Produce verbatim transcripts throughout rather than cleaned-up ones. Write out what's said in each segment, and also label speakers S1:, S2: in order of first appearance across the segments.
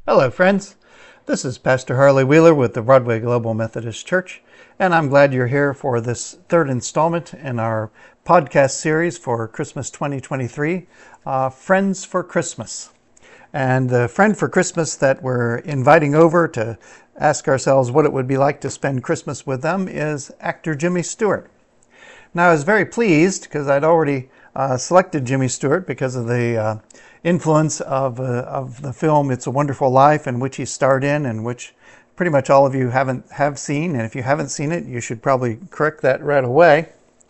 S1: Hello, friends. This is Pastor Harley Wheeler with the Broadway Global Methodist Church, and I'm glad you're here for this third installment in our podcast series for Christmas twenty twenty-three, uh, Friends for Christmas. And the friend for Christmas that we're inviting over to ask ourselves what it would be like to spend Christmas with them is actor Jimmy Stewart. Now, I was very pleased because I'd already uh, selected Jimmy Stewart because of the uh, influence of, uh, of the film It's a Wonderful Life, in which he starred in, and which pretty much all of you haven't have seen. And if you haven't seen it, you should probably correct that right away.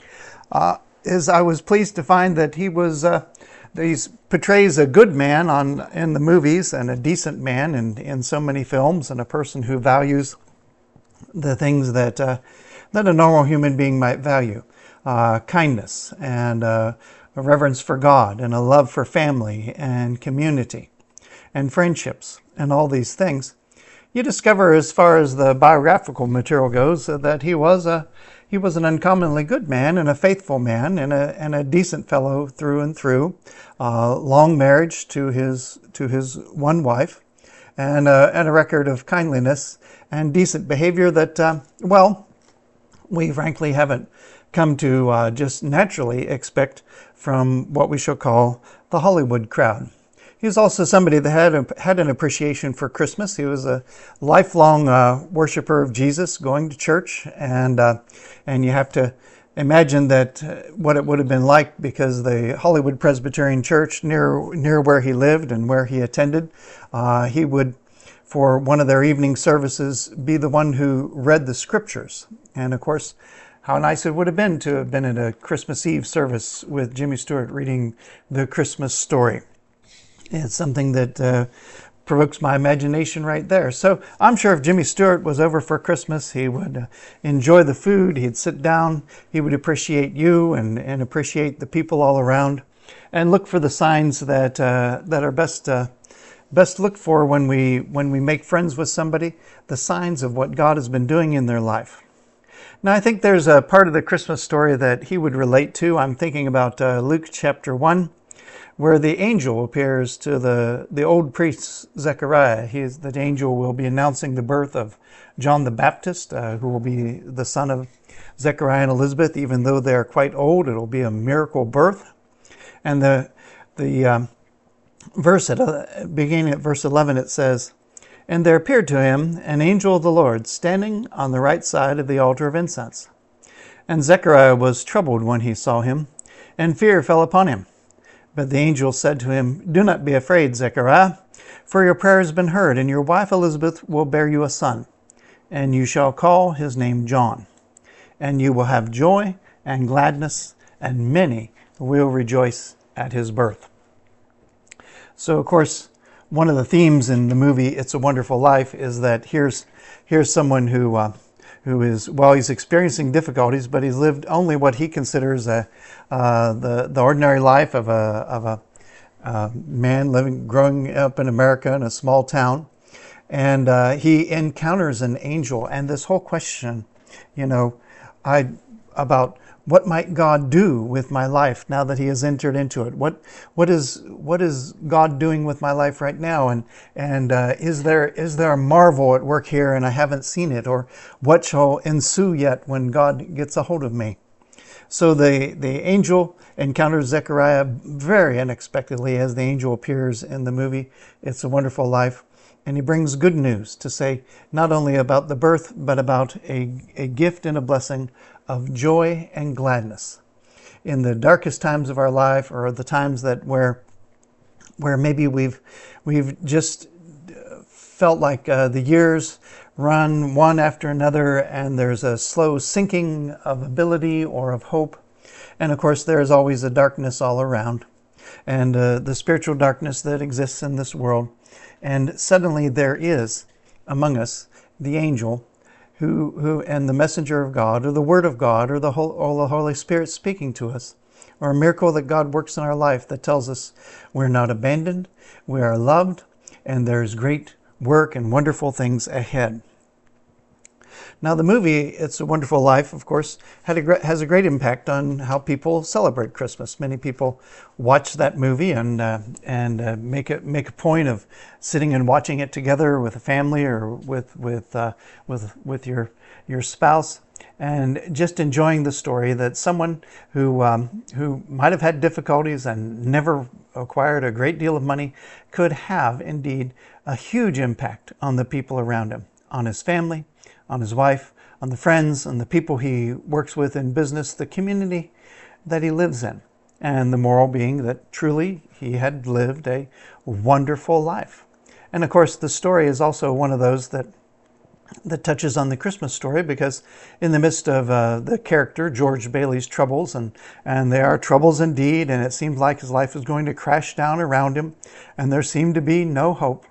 S1: Uh, is I was pleased to find that he was uh, he portrays a good man on in the movies and a decent man in, in so many films, and a person who values the things that uh, that a normal human being might value. Uh, kindness and uh, a reverence for God and a love for family and community and friendships and all these things. You discover, as far as the biographical material goes, uh, that he was a he was an uncommonly good man and a faithful man and a and a decent fellow through and through. Uh, long marriage to his to his one wife, and uh, and a record of kindliness and decent behavior that uh, well, we frankly haven't come to uh, just naturally expect from what we shall call the Hollywood crowd. He was also somebody that had a, had an appreciation for Christmas. He was a lifelong uh, worshiper of Jesus, going to church, and uh, and you have to imagine that uh, what it would have been like, because the Hollywood Presbyterian Church near near where he lived and where he attended, uh, he would, for one of their evening services, be the one who read the scriptures. And of course, how nice it would have been to have been at a Christmas Eve service with Jimmy Stewart reading the Christmas story. It's something that uh, provokes my imagination right there. So I'm sure if Jimmy Stewart was over for Christmas, he would uh, enjoy the food, he'd sit down, he would appreciate you and, and appreciate the people all around, and look for the signs that uh, that are best uh, best looked for when we when we make friends with somebody, the signs of what God has been doing in their life. Now, I think there's a part of the Christmas story that he would relate to. I'm thinking about uh, Luke chapter one, where the angel appears to the, the old priest Zechariah. He is, the angel will be announcing the birth of John the Baptist, uh, who will be the son of Zechariah and Elizabeth. Even though they are quite old, it'll be a miracle birth. And the the um, verse at uh, beginning at verse eleven, it says, "And there appeared to him an angel of the Lord standing on the right side of the altar of incense. And Zechariah was troubled when he saw him, and fear fell upon him. But the angel said to him, 'Do not be afraid, Zechariah, for your prayer has been heard, and your wife Elizabeth will bear you a son, and you shall call his name John. And you will have joy and gladness, and many will rejoice at his birth.'" So, of course, one of the themes in the movie It's a Wonderful Life is that here's here's someone who uh, who is, well, he's experiencing difficulties, but he's lived only what he considers a uh, the the ordinary life of a of a uh, man living growing up in America in a small town, and uh, he encounters an angel, and this whole question, you know, I about what might God do with my life now that he has entered into it? What what is what is God doing with my life right now? And and uh, is there is there a marvel at work here and I haven't seen it? Or what shall ensue yet when God gets a hold of me? So the, the angel encounters Zechariah very unexpectedly as the angel appears in the movie It's a Wonderful Life. And he brings good news to say not only about the birth, but about a, a gift and a blessing of joy and gladness in the darkest times of our life, or the times that where where maybe we've we've just felt like uh, the years run one after another, and there's a slow sinking of ability or of hope. And of course, there is always a darkness all around, and uh, the spiritual darkness that exists in this world. And suddenly there is among us the angel who, who and the messenger of God, or the Word of God, or the, whole, or the Holy Spirit speaking to us, or a miracle that God works in our life that tells us we're not abandoned, we are loved, and there's great work and wonderful things ahead. Now, the movie It's a Wonderful Life, of course, had a gre- has a great impact on how people celebrate Christmas. Many people watch that movie and uh, and uh, make it make a point of sitting and watching it together with a family or with with uh, with with your your spouse, and just enjoying the story that someone who um, who might have had difficulties and never acquired a great deal of money could have indeed a huge impact on the people around him, on his family, on his wife, on the friends, on the people he works with in business, the community that he lives in. And the moral being that truly he had lived a wonderful life. And of course, the story is also one of those that that touches on the Christmas story, because in the midst of uh, the character George Bailey's troubles, and and they are troubles indeed, and it seemed like his life was going to crash down around him, and there seemed to be no hope,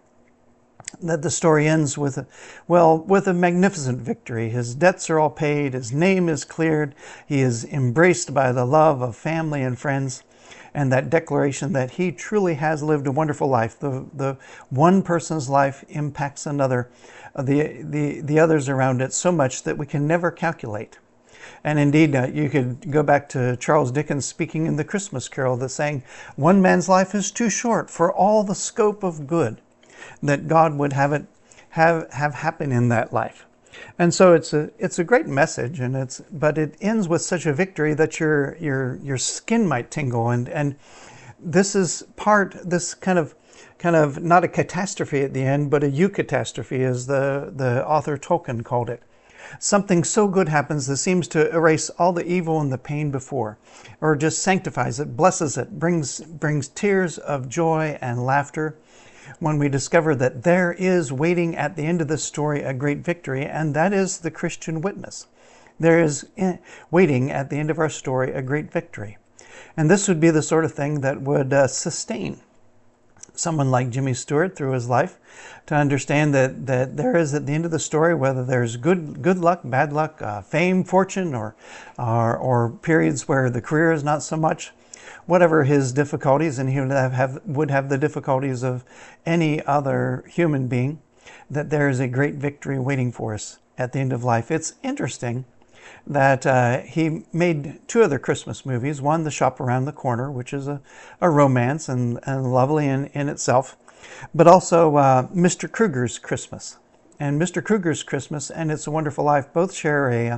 S1: that the story ends with a, well, with a magnificent victory. His debts are all paid, his name is cleared, he is embraced by the love of family and friends, and that declaration that he truly has lived a wonderful life. The the one person's life impacts another, the the the others around it so much that we can never calculate. And indeed, uh, you could go back to Charles Dickens speaking in the Christmas Carol, that saying, "One man's life is too short for all the scope of good that God would have it have have happen in that life." And so it's a it's a great message, and it's but it ends with such a victory that your your your skin might tingle, and and this is part this kind of kind of not a catastrophe at the end, but a eucatastrophe, as the the author Tolkien called it. Something so good happens that seems to erase all the evil and the pain before, or just sanctifies it, blesses it, brings brings tears of joy and laughter, when we discover that there is waiting at the end of this story a great victory, and that is the Christian witness. There is waiting at the end of our story a great victory. And this would be the sort of thing that would uh, sustain someone like Jimmy Stewart through his life, to understand that, that there is at the end of the story, whether there's good good luck, bad luck, uh, fame, fortune, or, or, or periods where the career is not so much, whatever his difficulties, and he would have, have would have the difficulties of any other human being, that there is a great victory waiting for us at the end of life. It's interesting that uh, he made two other Christmas movies. One, The Shop Around the Corner, which is a, a romance and, and lovely in, in itself, but also uh, Mister Kruger's Christmas. And Mister Kruger's Christmas and It's a Wonderful Life both share a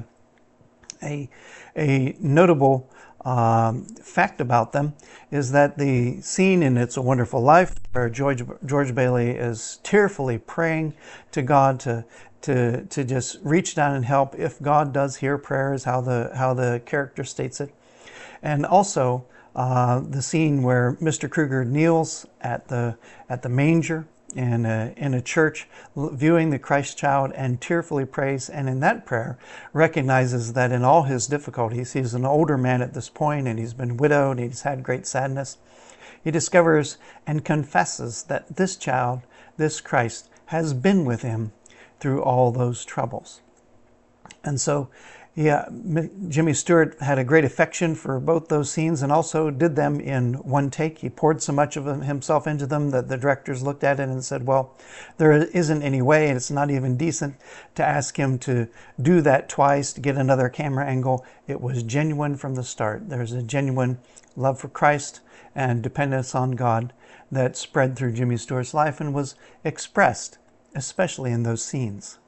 S1: a, a notable Um, fact about them, is that the scene in It's a Wonderful Life where George George Bailey is tearfully praying to God to to to just reach down and help, if God does hear prayers, how the how the character states it, and also uh, the scene where Mister Kruger kneels at the at the manger in a, in a church, viewing the Christ child, and tearfully prays, and in that prayer recognizes that in all his difficulties, he's an older man at this point, and he's been widowed, he's had great sadness. He discovers and confesses that this child, this Christ, has been with him through all those troubles. And so, yeah, Jimmy Stewart had a great affection for both those scenes, and also did them in one take. He poured so much of himself into them that the directors looked at it and said, well, there isn't any way, and it's not even decent to ask him to do that twice to get another camera angle. It was genuine from the start. There's a genuine love for Christ and dependence on God that spread through Jimmy Stewart's life and was expressed, especially in those scenes.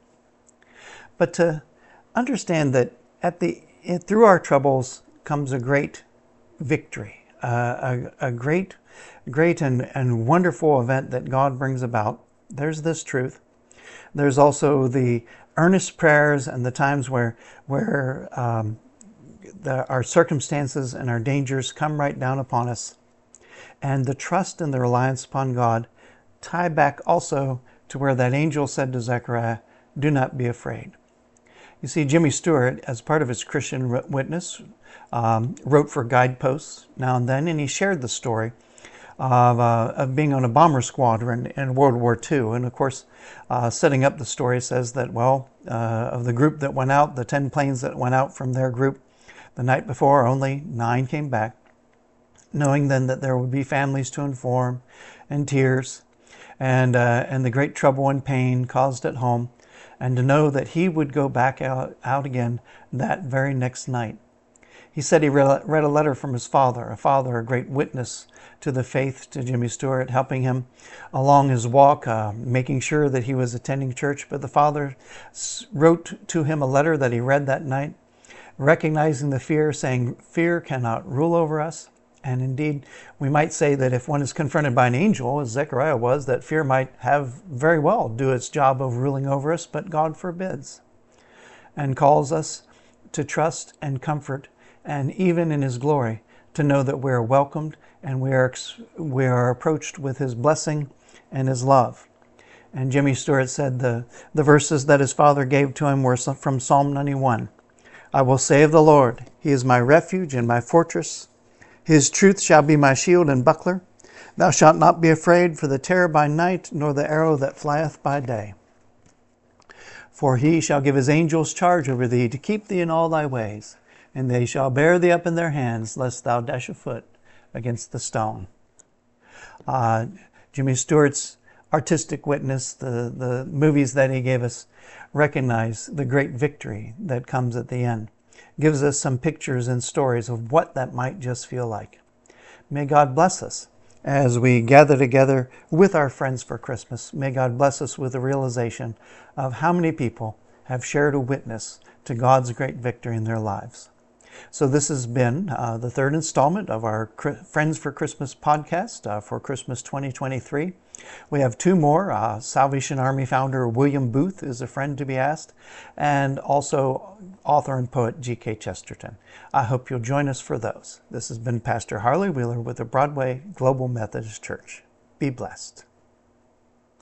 S1: But to understand that at the through our troubles comes a great victory, uh, a, a great, great and, and wonderful event that God brings about. There's this truth. There's also the earnest prayers and the times where where um, the, our circumstances and our dangers come right down upon us, and the trust and the reliance upon God tie back also to where that angel said to Zechariah, "Do not be afraid." You see, Jimmy Stewart, as part of his Christian witness, um, wrote for Guideposts now and then, and he shared the story of, uh, of being on a bomber squadron in World War Two. And of course, uh, setting up the story says that, well, uh, of the group that went out, the ten planes that went out from their group the night before, only nine came back, knowing then that there would be families to inform and tears and, uh, and the great trouble and pain caused at home. and to know that he would go back out, out again that very next night. He said he read a letter from his father, a father, a great witness to the faith, to Jimmy Stewart, helping him along his walk, uh, making sure that he was attending church. But the father wrote to him a letter that he read that night, recognizing the fear, saying, fear cannot rule over us. And indeed, we might say that if one is confronted by an angel, as Zechariah was, that fear might have very well do its job of ruling over us, but God forbids and calls us to trust and comfort, and even in his glory, to know that we are welcomed and we are, we are approached with his blessing and his love. And Jimmy Stewart said the, the verses that his father gave to him were from Psalm ninety-one. I will say of the Lord, he is my refuge and my fortress. His truth shall be my shield and buckler. Thou shalt not be afraid for the terror by night, nor the arrow that flieth by day. For he shall give his angels charge over thee, to keep thee in all thy ways. And they shall bear thee up in their hands, lest thou dash a foot against the stone. Uh, Jimmy Stewart's artistic witness, the, the movies that he gave us, recognize the great victory that comes at the end. Gives us some pictures and stories of what that might just feel like. May God bless us as we gather together with our friends for Christmas. May God bless us with the realization of how many people have shared a witness to God's great victory in their lives. So this has been uh, the third installment of our Friends for Christmas podcast uh, for Christmas twenty twenty-three. We have two more. Uh, Salvation Army founder William Booth is a friend to be asked, and also author and poet G K Chesterton. I hope you'll join us for those. This has been Pastor Harley Wheeler with the Broadway Global Methodist Church. Be blessed.